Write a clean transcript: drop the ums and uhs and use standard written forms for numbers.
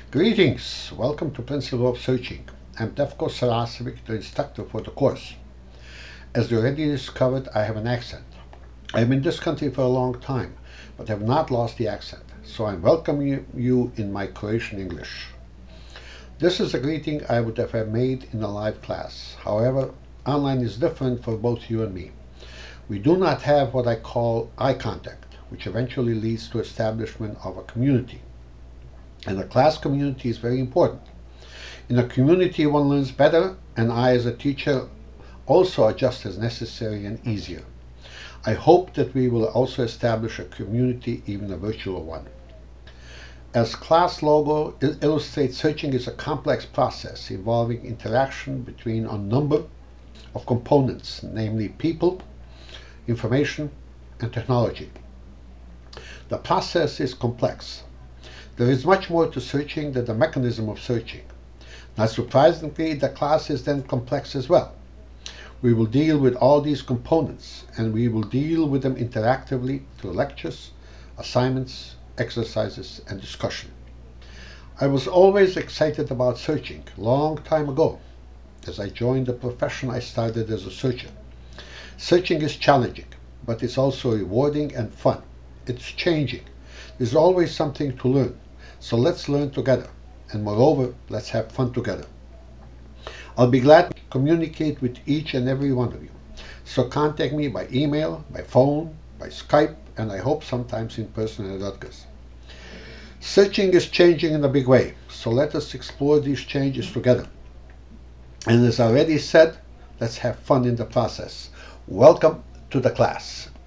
Greetings! Welcome to Principle of Searching. I'm Defko Saracevic, the instructor for the course. As you already discovered, I have an accent. I'm in this country for a long time, but have not lost the accent, so I'm welcoming you in my Croatian English. This is a greeting I would have made in a live class. However, online is different for both you and me. We do not have what I call eye contact, which eventually leads to establishment of a community. And a class community is very important. In a community, one learns better, and I, as a teacher, also adjust as necessary and easier. I hope that we will also establish a community, even a virtual one. As class logo illustrates, searching is a complex process involving interaction between a number of components, namely people, information, and technology. The process is complex. There is much more to searching than the mechanism of searching. Not surprisingly, the class is then complex as well. We will deal with all these components, and we will deal with them interactively through lectures, assignments, exercises, and discussion. I was always excited about searching, long time ago. As I joined the profession, I started as a searcher. Searching is challenging, but it's also rewarding and fun. It's changing. There's always something to learn. So let's learn together, and moreover, let's have fun together. I'll be glad to communicate with each and every one of you. So contact me by email, by phone, by Skype, and I hope sometimes in person at Rutgers. Searching is changing in a big way, so let us explore these changes together. And as I already said, let's have fun in the process. Welcome to the class.